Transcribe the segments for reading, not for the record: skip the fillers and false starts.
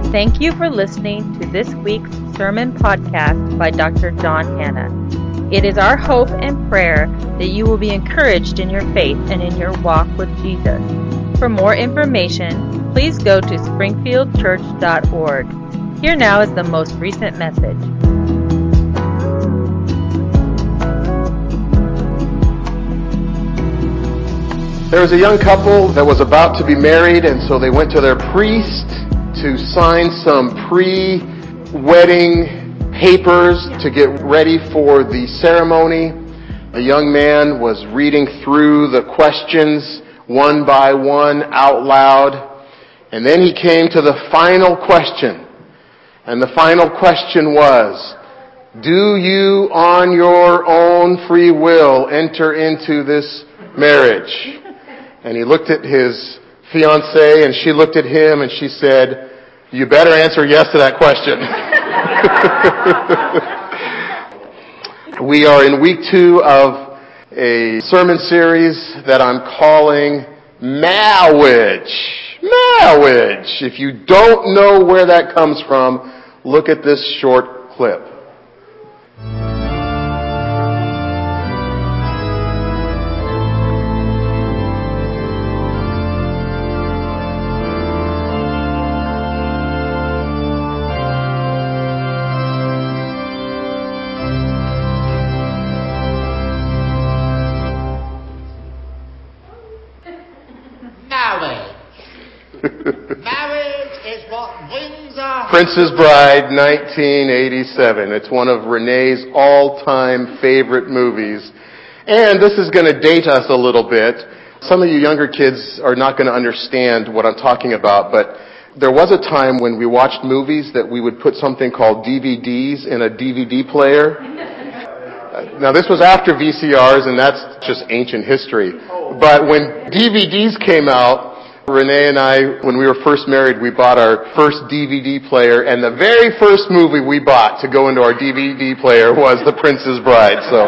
Thank you for listening to this week's sermon podcast by Dr. John Hanna. It is our hope and prayer that you will be encouraged in your faith and in your walk with Jesus. For more information, please go to springfieldchurch.org. Here now is the most recent message. There was a young couple that was about to be married, and so they went to their priest to sign some pre-wedding papers to get ready for the ceremony. The young man was reading through the questions one by one out loud, and then he came to the final question. And the final question was, do you on your own free will enter into this marriage? And he looked at his fiancée, and she looked at him, and she said, you better answer yes to that question. We are in week 2 of a sermon series that I'm calling Marriage. Marriage. If you don't know where that comes from, look at this short clip. Marriage is what brings us. Princess Bride, 1987. It's one of Renee's all-time favorite movies. And this is going to date us a little bit. Some of you younger kids are not going to understand what I'm talking about, but there was a time when we watched movies that we would put something called DVDs in a DVD player. Now, this was after VCRs, and that's just ancient history. But when DVDs came out, Renee and I, when we were first married, we bought our first DVD player, and the very first movie we bought to go into our DVD player was The Princess Bride. So,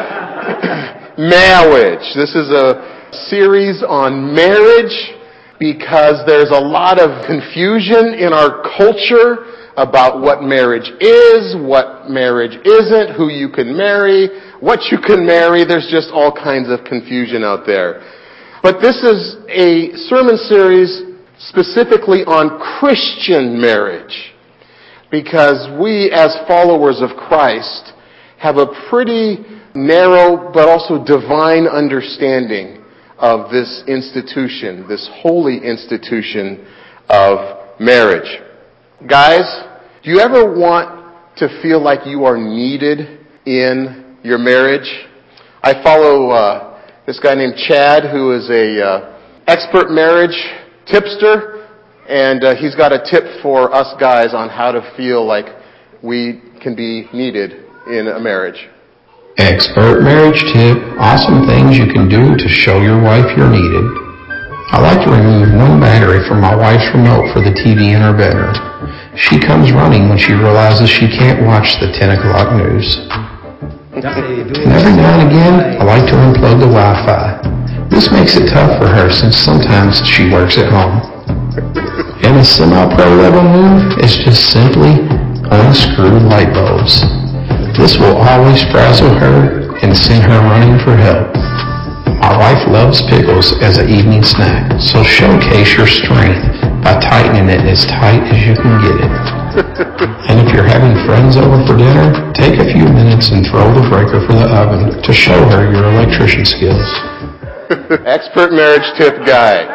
marriage. This is a series on marriage because there's a lot of confusion in our culture about what marriage is, what marriage isn't, who you can marry, what you can marry. There's just all kinds of confusion out there. But this is a sermon series specifically on Christian marriage, because we as followers of Christ have a pretty narrow but also divine understanding of this institution, this holy institution of marriage. Guys, do you ever want to feel like you are needed in your marriage? I follow this guy named Chad, who is a expert marriage tipster, and he's got a tip for us guys on how to feel like we can be needed in a marriage. Expert marriage tip: awesome things you can do to show your wife you're needed. I like to remove one battery from my wife's remote for the TV in her bedroom. She comes running when she realizes she can't watch the 10 o'clock news. And every now and again, I like to unplug the Wi-Fi. This makes it tough for her since sometimes she works at home. And a semi-pro level move is just simply unscrew light bulbs. This will always frazzle her and send her running for help. My wife loves pickles as an evening snack, so showcase your strength by tightening it as tight as you can get it. And if you're having friends over for dinner, take a few minutes and throw the breaker for the oven to show her your electrician skills. Expert marriage tip guy.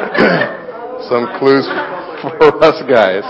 Some clues for us guys.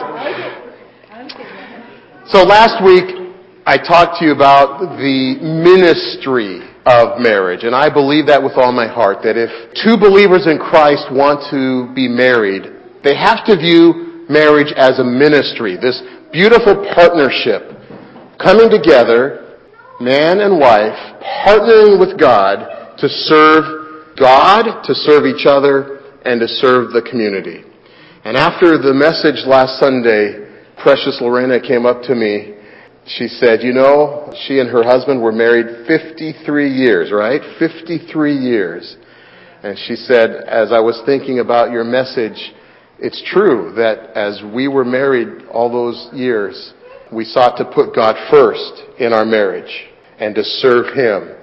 So last week, I talked to you about the ministry of marriage, and I believe that with all my heart, that if two believers in Christ want to be married, they have to view marriage as a ministry, this beautiful partnership, coming together, man and wife, partnering with God, to serve each other, and to serve the community. And after the message last Sunday, Precious Lorena came up to me. She said, you know, she and her husband were married 53 years, right? 53 years. And she said, as I was thinking about your message, It's true that as we were married all those years, we sought to put God first in our marriage and to serve Him.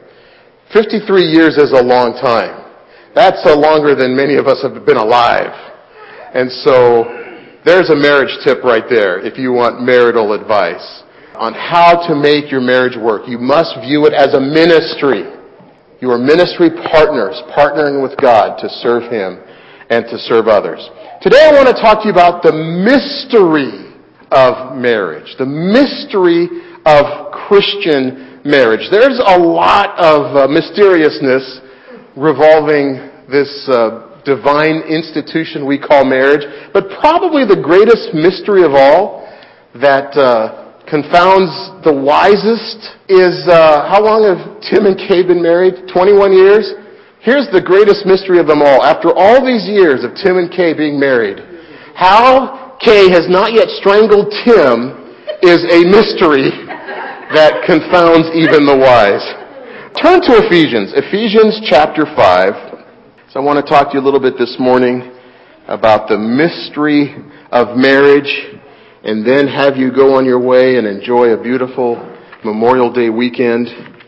53 years is a long time. That's longer than many of us have been alive. And so there's a marriage tip right there if you want marital advice on how to make your marriage work. You must view it as a ministry. You are ministry partners, partnering with God to serve Him and to serve others. Today I want to talk to you about the mystery of marriage, the mystery of Christian marriage. There's a lot of mysteriousness revolving this divine institution we call marriage, but probably the greatest mystery of all that confounds the wisest is how long have Tim and Kay been married? 21 years? Here's the greatest mystery of them all. After all these years of Tim and Kay being married, how Kay has not yet strangled Tim is a mystery that confounds even the wise. Turn to Ephesians chapter 5. So I want to talk to you a little bit this morning about the mystery of marriage, and then have you go on your way and enjoy a beautiful Memorial Day weekend.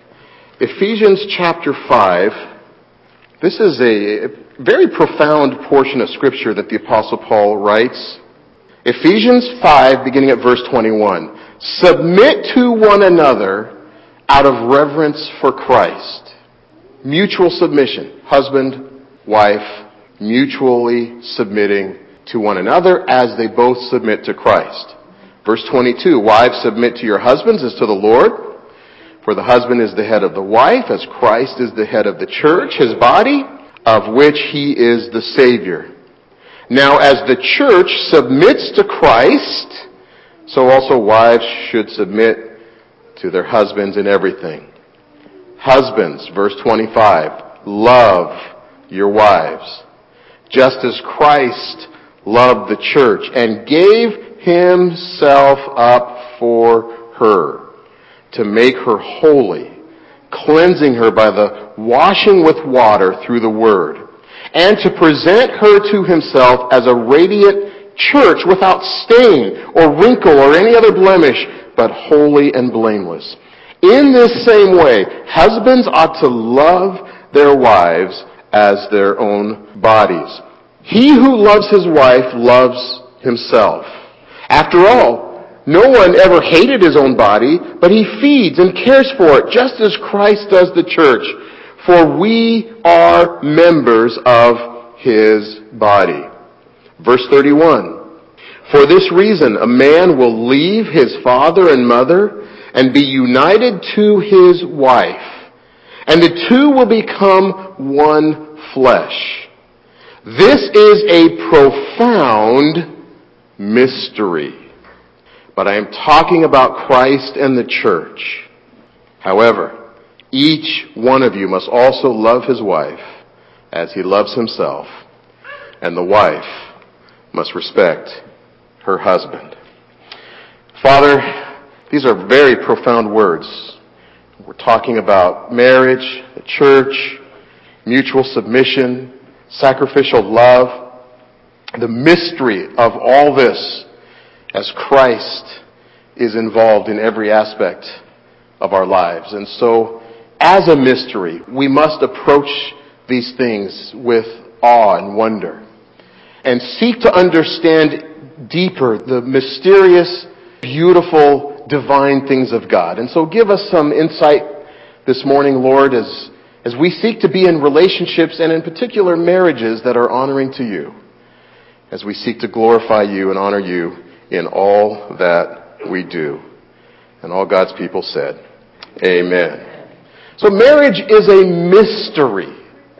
Ephesians chapter 5. This is a very profound portion of Scripture that the Apostle Paul writes. Ephesians 5, beginning at verse 21. Submit to one another out of reverence for Christ. Mutual submission. Husband, wife, mutually submitting to one another as they both submit to Christ. Verse 22. Wives, submit to your husbands as to the Lord. For the husband is the head of the wife, as Christ is the head of the church, His body, of which He is the Savior. Now, as the church submits to Christ, so also wives should submit to their husbands in everything. Husbands, verse 25, love your wives, just as Christ loved the church and gave Himself up for her, to make her holy, cleansing her by the washing with water through the word, and to present her to Himself as a radiant church without stain or wrinkle or any other blemish, but holy and blameless. In this same way, husbands ought to love their wives as their own bodies. He who loves his wife loves himself. After all, no one ever hated his own body, but he feeds and cares for it, just as Christ does the church. For we are members of His body. Verse 31. For this reason, a man will leave his father and mother and be united to his wife, and the two will become one flesh. This is a profound mystery. But I am talking about Christ and the church. However, each one of you must also love his wife as he loves himself, and the wife must respect her husband. Father, these are very profound words. We're talking about marriage, the church, mutual submission, sacrificial love, the mystery of all this as Christ is involved in every aspect of our lives. And so, as a mystery, we must approach these things with awe and wonder and seek to understand deeper the mysterious, beautiful, divine things of God. And so give us some insight this morning, Lord, as we seek to be in relationships and in particular marriages that are honoring to You, as we seek to glorify You and honor You in all that we do. And all God's people said, amen. So marriage is a mystery.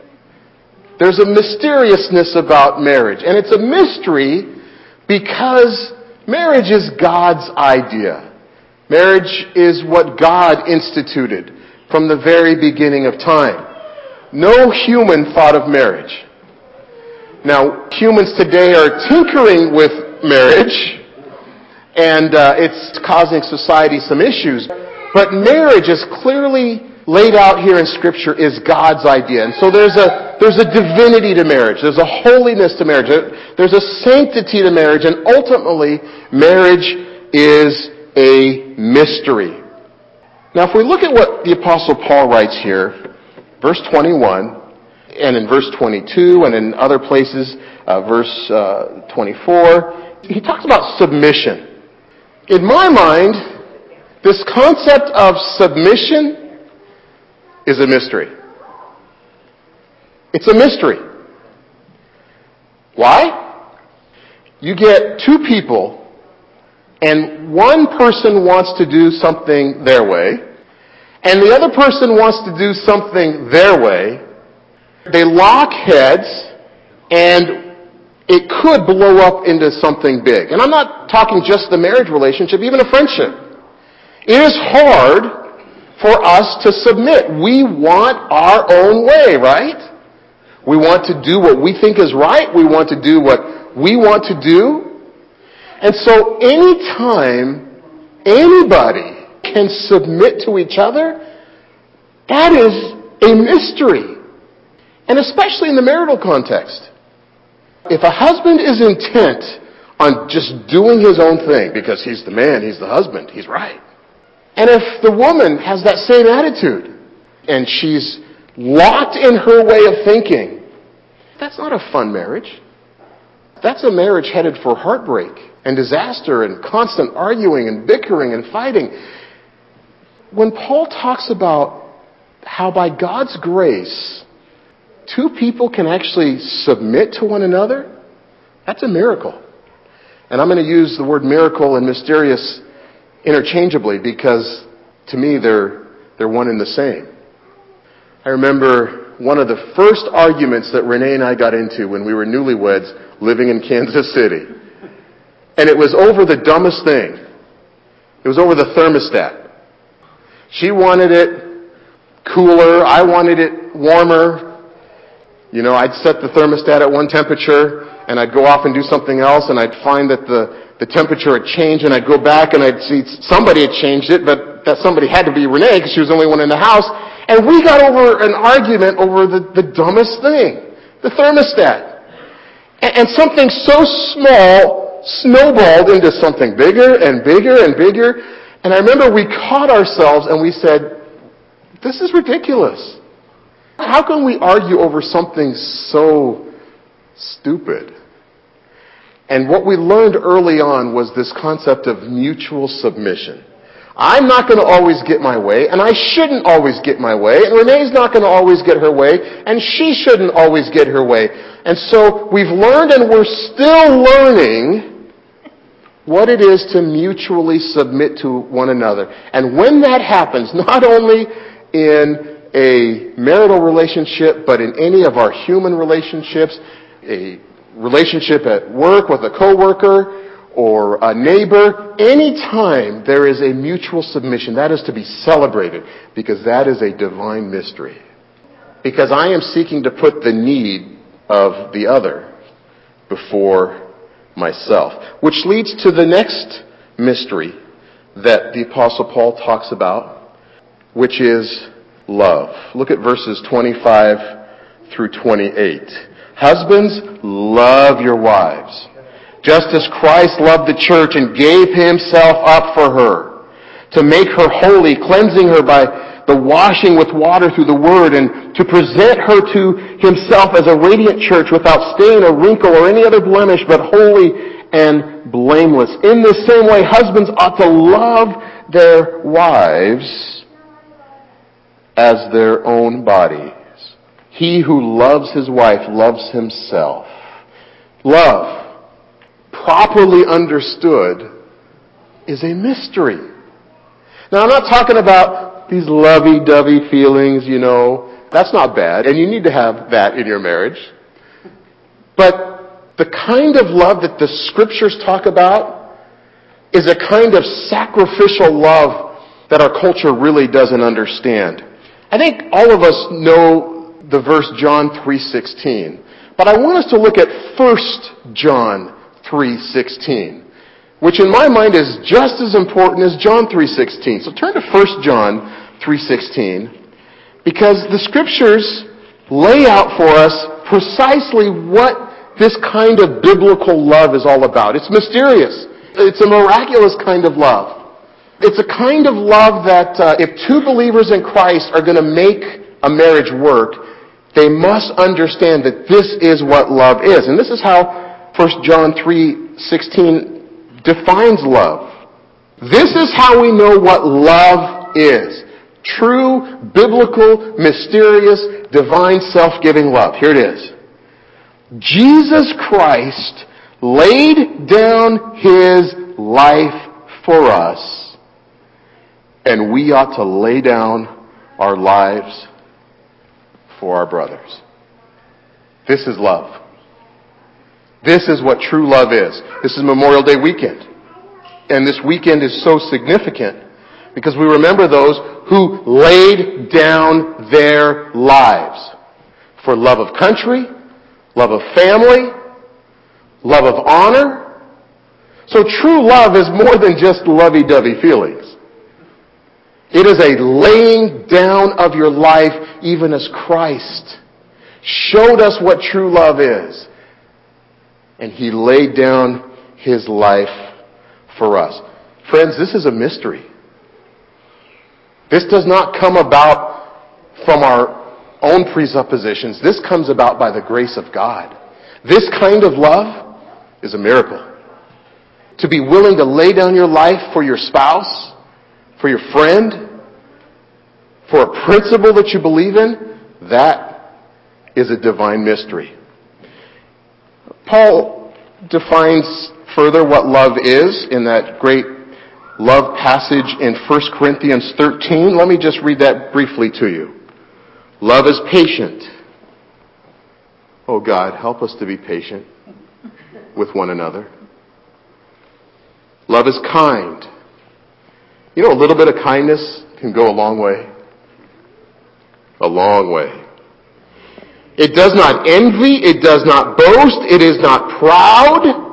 There's a mysteriousness about marriage. And it's a mystery because marriage is God's idea. Marriage is what God instituted from the very beginning of time. No human thought of marriage. Now, humans today are tinkering with marriage, and it's causing society some issues. But marriage is clearly laid out here in Scripture is God's idea. And so there's a divinity to marriage. There's a holiness to marriage. There's a sanctity to marriage. And ultimately, marriage is a mystery. Now, if we look at what the Apostle Paul writes here, verse 21, and in verse 22, and in other places, verse 24, he talks about submission. In my mind, this concept of submission is a mystery. It's a mystery. Why? You get two people, and one person wants to do something their way, and the other person wants to do something their way. They lock heads, and it could blow up into something big. And I'm not talking just the marriage relationship, even a friendship. It is hard for us to submit. We want our own way, right? We want to do what we think is right. We want to do what we want to do. And so anytime anybody can submit to each other, that is a mystery. And especially in the marital context. If a husband is intent on just doing his own thing, because he's the man, he's the husband, he's right. And if the woman has that same attitude, and she's locked in her way of thinking, that's not a fun marriage. That's a marriage headed for heartbreak and disaster and constant arguing and bickering and fighting. When Paul talks about how by God's grace, two people can actually submit to one another, that's a miracle. And I'm going to use the word miracle and mysterious interchangeably because to me they're one and the same. I remember one of the first arguments that Renee and I got into when we were newlyweds living in Kansas City. And it was over the dumbest thing. It was over the thermostat. She wanted it cooler. I wanted it warmer. You know, I'd set the thermostat at one temperature and I'd go off and do something else and I'd find that the temperature had changed, and I'd go back and I'd see somebody had changed it, but that somebody had to be Renee because she was the only one in the house. And we got over an argument over the dumbest thing, the thermostat. And something so small snowballed into something bigger and bigger and bigger. And I remember we caught ourselves and we said, this is ridiculous. How can we argue over something so stupid? And what we learned early on was this concept of mutual submission. I'm not going to always get my way, and I shouldn't always get my way, and Renee's not going to always get her way, and she shouldn't always get her way. And so we've learned and we're still learning what it is to mutually submit to one another. And when that happens, not only in a marital relationship, but in any of our human relationships, a relationship at work with a coworker or a neighbor, anytime there is a mutual submission, that is to be celebrated because that is a divine mystery. Because I am seeking to put the need of the other before myself. Which leads to the next mystery that the Apostle Paul talks about, which is love. Look at verses 25 through 28. Husbands, love your wives, just as Christ loved the church and gave himself up for her, to make her holy, cleansing her by the washing with water through the word, and to present her to himself as a radiant church without stain or wrinkle or any other blemish, but holy and blameless. In the same way, husbands ought to love their wives as their own body. He who loves his wife loves himself. Love, properly understood, is a mystery. Now, I'm not talking about these lovey-dovey feelings, you know. That's not bad, and you need to have that in your marriage. But the kind of love that the Scriptures talk about is a kind of sacrificial love that our culture really doesn't understand. I think all of us know the verse John 3:16. But I want us to look at 1 John 3:16, which in my mind is just as important as John 3:16. So turn to 1 John 3:16. Because the Scriptures lay out for us precisely what this kind of biblical love is all about. It's mysterious. It's a miraculous kind of love. It's a kind of love that if two believers in Christ are going to make a marriage work, they must understand that this is what love is. And this is how 1 John 3:16 defines love. This is how we know what love is. True, biblical, mysterious, divine, self-giving love. Here it is. Jesus Christ laid down His life for us, and we ought to lay down our lives for our brothers. This is love. This is what true love is. This is Memorial Day weekend. And this weekend is so significant because we remember those who laid down their lives for love of country, love of family, love of honor. So true love is more than just lovey-dovey feelings. It is a laying down of your life even as Christ showed us what true love is. And He laid down His life for us. Friends, this is a mystery. This does not come about from our own presuppositions. This comes about by the grace of God. This kind of love is a miracle. To be willing to lay down your life for your spouse, for your friend, for a principle that you believe in, that is a divine mystery. Paul defines further what love is in that great love passage in 1 Corinthians 13. Let me just read that briefly to you. Love is patient. Oh God, help us to be patient with one another. Love is kind. You know, a little bit of kindness can go a long way. A long way. It does not envy. It does not boast. It is not proud.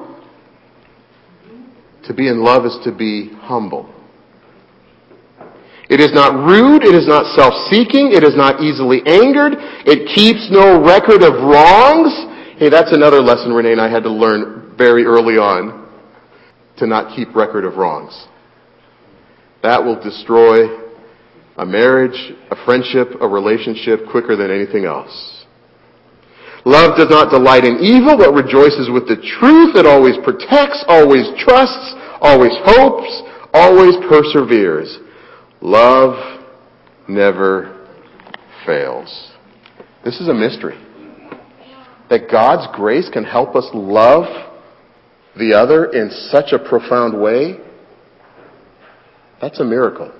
To be in love is to be humble. It is not rude. It is not self-seeking. It is not easily angered. It keeps no record of wrongs. Hey, that's another lesson Renee and I had to learn very early on, to not keep record of wrongs. That will destroy a marriage, a friendship, a relationship quicker than anything else. Love does not delight in evil, but rejoices with the truth. It always protects, always trusts, always hopes, always perseveres. Love never fails. This is a mystery. That God's grace can help us love the other in such a profound way, that's a miracle.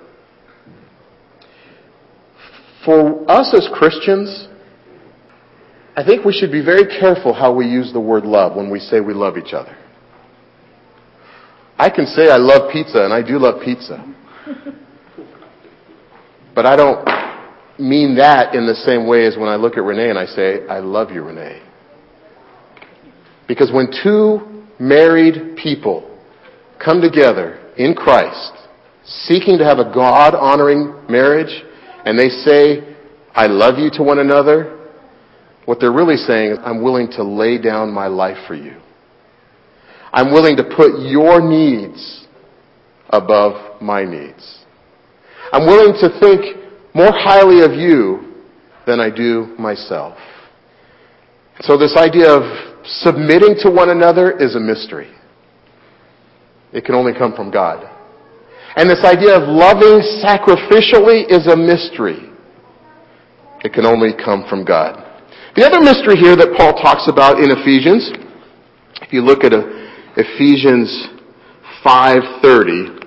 For us as Christians, I think we should be very careful how we use the word love when we say we love each other. I can say I love pizza, and I do love pizza. But I don't mean that in the same way as when I look at Renee and I say, I love you, Renee. Because when two married people come together in Christ, seeking to have a God-honoring marriage, and they say, I love you to one another, what they're really saying is, I'm willing to lay down my life for you. I'm willing to put your needs above my needs. I'm willing to think more highly of you than I do myself. So this idea of submitting to one another is a mystery. It can only come from God. And this idea of loving sacrificially is a mystery. It can only come from God. The other mystery here that Paul talks about in Ephesians, if you look at Ephesians 5:30,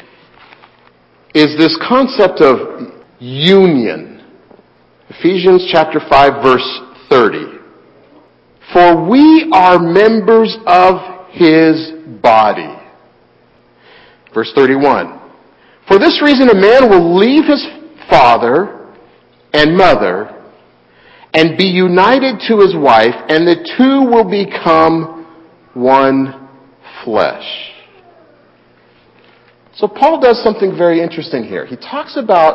is this concept of union. Ephesians chapter 5 verse 30. For we are members of His body. Verse 31. For this reason a man will leave his father and mother and be united to his wife, and the two will become one flesh. So Paul does something very interesting here. He talks about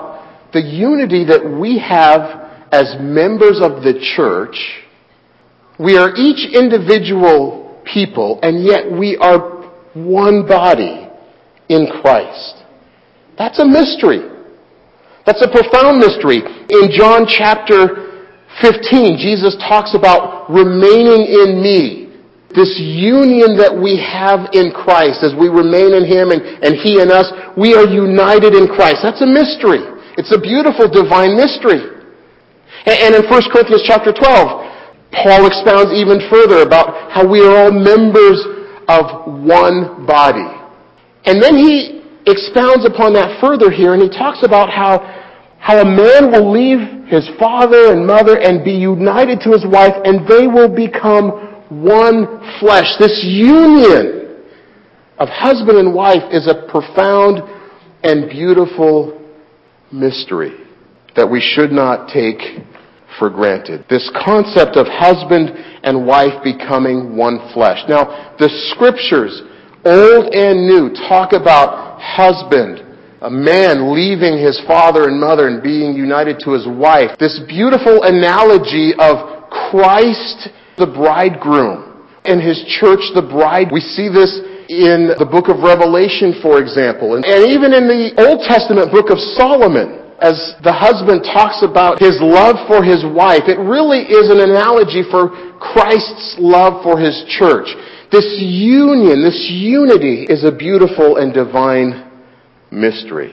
the unity that we have as members of the church. We are each individual people, and yet we are one body in Christ. That's a mystery. That's a profound mystery. In John chapter 15, Jesus talks about remaining in me. This union that we have in Christ, as we remain in Him and He in us, we are united in Christ. That's a mystery. It's a beautiful divine mystery. And in 1 Corinthians chapter 12, Paul expounds even further about how we are all members of one body. And then he expounds upon that further here, and he talks about how a man will leave his father and mother and be united to his wife, and they will become one flesh. This union of husband and wife is a profound and beautiful mystery that we should not take for granted. This concept of husband and wife becoming one flesh. Now, the scriptures, old and new, talk about husband, a man leaving his father and mother and being united to his wife. This beautiful analogy of Christ, the bridegroom, and His church, the bride. We see this in the book of Revelation, for example, and even in the Old Testament book of Solomon. As the husband talks about his love for his wife, it really is an analogy for Christ's love for His church. This union, this unity is a beautiful and divine mystery.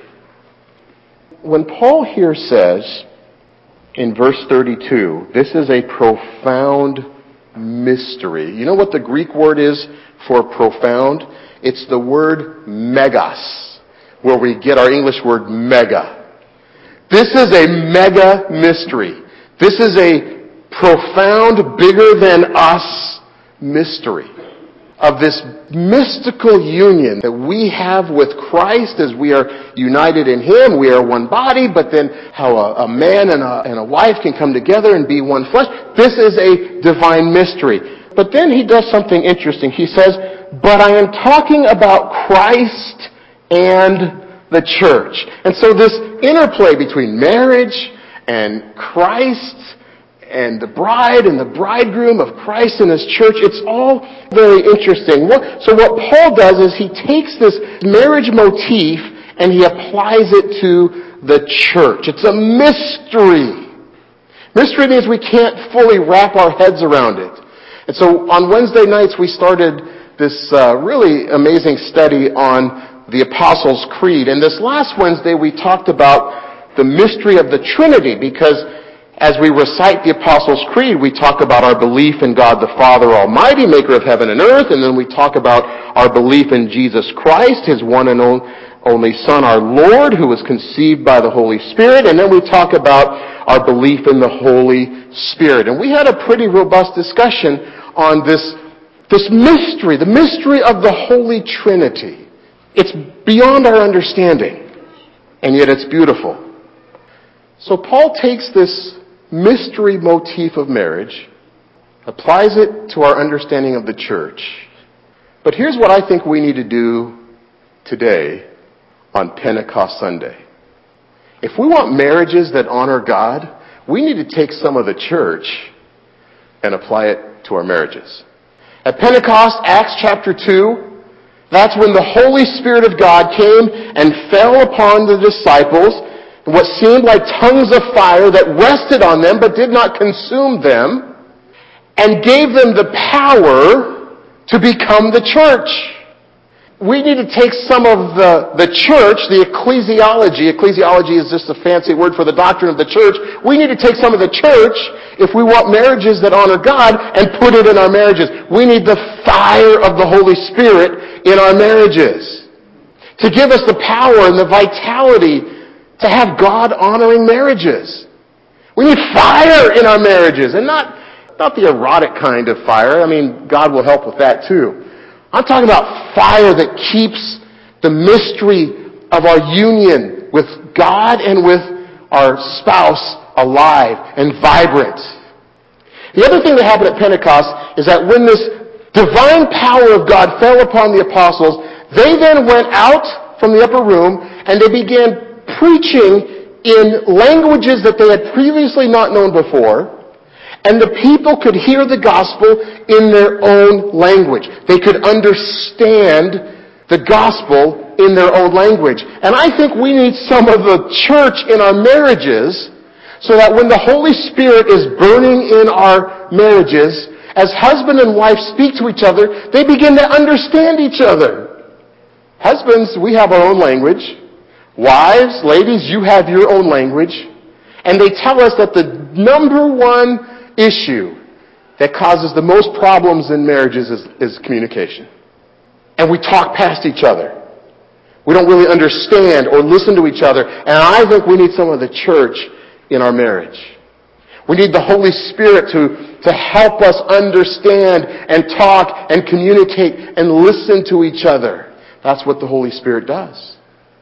When Paul here says in verse 32, this is a profound mystery. You know what the Greek word is for profound? It's the word megas, where we get our English word mega. This is a mega mystery. This is a profound, bigger than us mystery of this mystical union that we have with Christ as we are united in Him. We are one body, but then how a man and a wife can come together and be one flesh. This is a divine mystery. But then he does something interesting. He says, but I am talking about Christ and the church. And so this interplay between marriage and Christ and the bride and the bridegroom of Christ and His church, it's all very interesting. So what Paul does is he takes this marriage motif and he applies it to the church. It's a mystery. Mystery means we can't fully wrap our heads around it. And so on Wednesday nights we started this really amazing study on the Apostles' Creed. And this last Wednesday we talked about the mystery of the Trinity, because as we recite the Apostles' Creed, we talk about our belief in God the Father Almighty, maker of heaven and earth, and then we talk about our belief in Jesus Christ, His one and only Son, our Lord, who was conceived by the Holy Spirit, and then we talk about our belief in the Holy Spirit. And we had a pretty robust discussion on this mystery, the mystery of the Holy Trinity. It's beyond our understanding, and yet it's beautiful. So Paul takes this mystery motif of marriage, applies it to our understanding of the church. But here's what I think we need to do today on Pentecost Sunday. If we want marriages that honor God, we need to take some of the church and apply it to our marriages. At Pentecost, Acts chapter 2, that's when the Holy Spirit of God came and fell upon the disciples, what seemed like tongues of fire that rested on them but did not consume them, and gave them the power to become the church. We need to take some of the church, the ecclesiology. Ecclesiology is just a fancy word for the doctrine of the church. We need to take some of the church, if we want marriages that honor God, and put it in our marriages. We need the fire of the Holy Spirit in our marriages to give us the power and the vitality to have God-honoring marriages. We need fire in our marriages, and not the erotic kind of fire. I mean, God will help with that too. I'm talking about fire that keeps the mystery of our union with God and with our spouse alive and vibrant. The other thing that happened at Pentecost is that when this divine power of God fell upon the apostles, they then went out from the upper room and they began preaching in languages that they had previously not known before, and the people could hear the gospel in their own language. They could understand the gospel in their own language. And I think we need some of the church in our marriages so that when the Holy Spirit is burning in our marriages, as husband and wife speak to each other, they begin to understand each other. Husbands, we have our own language. Wives, ladies, you have your own language. And they tell us that the number one issue that causes the most problems in marriages is communication. And we talk past each other. We don't really understand or listen to each other. And I think we need some of the church in our marriage. We need the Holy Spirit to help us understand and talk and communicate and listen to each other. That's what the Holy Spirit does.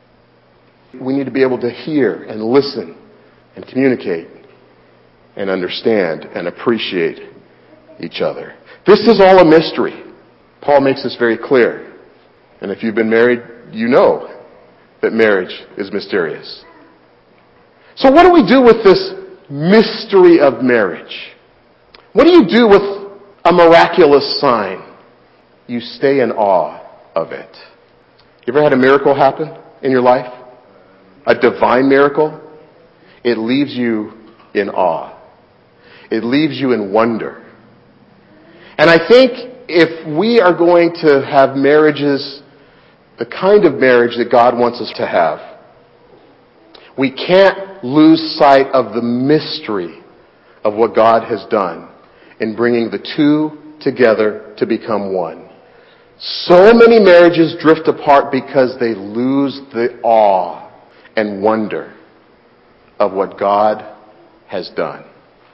We need to be able to hear and listen and communicate and understand and appreciate each other. This is all a mystery. Paul makes this very clear. And if you've been married, you know that marriage is mysterious. So what do we do with this mystery of marriage? What do you do with a miraculous sign? You stay in awe of it. You ever had a miracle happen in your life? A divine miracle? It leaves you in awe. It leaves you in wonder. And I think if we are going to have marriages, the kind of marriage that God wants us to have, we can't lose sight of the mystery of what God has done in bringing the two together to become one. So many marriages drift apart because they lose the awe and wonder of what God has done.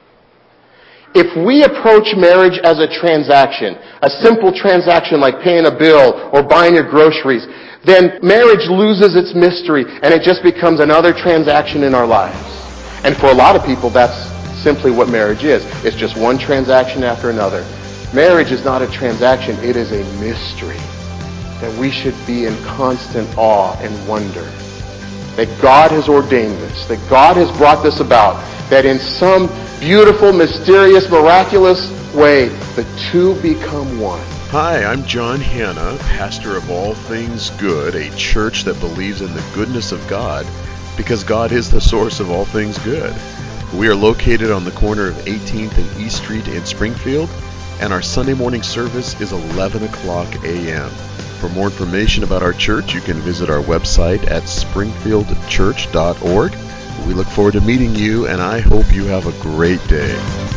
If we approach marriage as a transaction, a simple transaction like paying a bill or buying your groceries, then marriage loses its mystery and it just becomes another transaction in our lives. And for a lot of people, that's simply what marriage is. It's just one transaction after another. Marriage is not a transaction, it is a mystery that we should be in constant awe and wonder. That God has ordained this, that God has brought this about, that in some beautiful, mysterious, miraculous way, the two become one. Hi, I'm John Hanna, pastor of All Things Good, a church that believes in the goodness of God because God is the source of all things good. We are located on the corner of 18th and East Street in Springfield, and our Sunday morning service is 11 o'clock a.m. For more information about our church, you can visit our website at springfieldchurch.org. We look forward to meeting you, and I hope you have a great day.